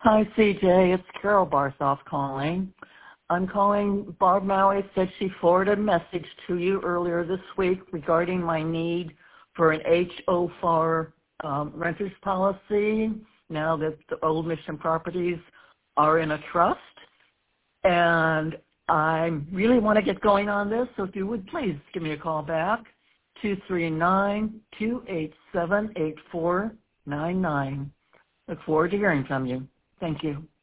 Hi, CJ. It's Carol Barthoff calling. I'm calling. Barb Maui said she forwarded a message to you earlier this week regarding my need for an HO4 renters policy now that the old Mission properties are in a trust. And I really want to get going on this, so if you would please give me a call back, 239-287-8499. Look forward to hearing from you. Thank you.